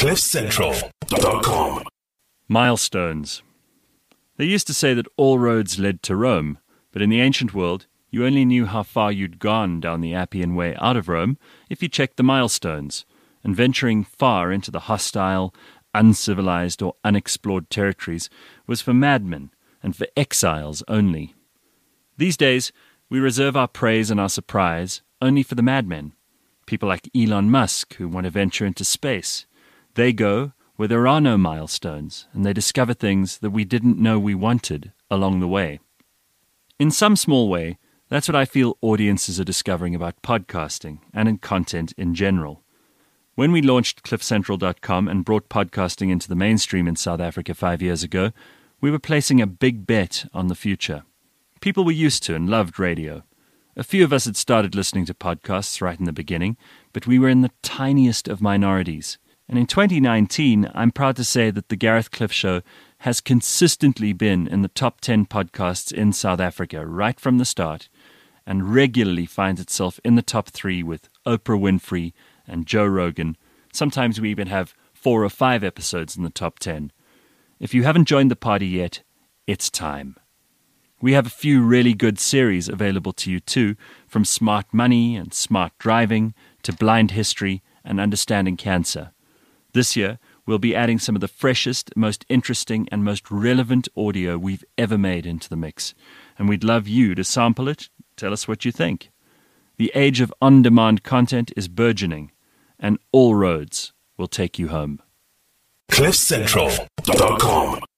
CliffCentral.com. Milestones. They used to say that all roads led to Rome, but in the ancient world, you only knew how far you'd gone down the Appian Way out of Rome if you checked the milestones, and venturing far into the hostile, uncivilized or unexplored territories was for madmen and for exiles only. These days, we reserve our praise and our surprise only for the madmen, people like Elon Musk who want to venture into space. They go where there are no milestones, and they discover things that we didn't know we wanted along the way. In some small way, that's what I feel audiences are discovering about podcasting and in content in general. When we launched CliffCentral.com and brought podcasting into the mainstream in South Africa 5 years ago, we were placing a big bet on the future. People were used to and loved radio. A few of us had started listening to podcasts right in the beginning, but we were in the tiniest of minorities. And in 2019, I'm proud to say that The Gareth Cliff Show has consistently been in the top 10 podcasts in South Africa right from the start, and regularly finds itself in the top 3 with Oprah Winfrey and Joe Rogan. Sometimes we even have 4 or 5 episodes in the top 10. If you haven't joined the party yet, it's time. We have a few really good series available to you too, from Smart Money and Smart Driving to Blind History and Understanding Cancer. This year, we'll be adding some of the freshest, most interesting and most relevant audio we've ever made into the mix. And we'd love you to sample it, tell us what you think. The age of on-demand content is burgeoning, and all roads will take you home. CliffCentral.com.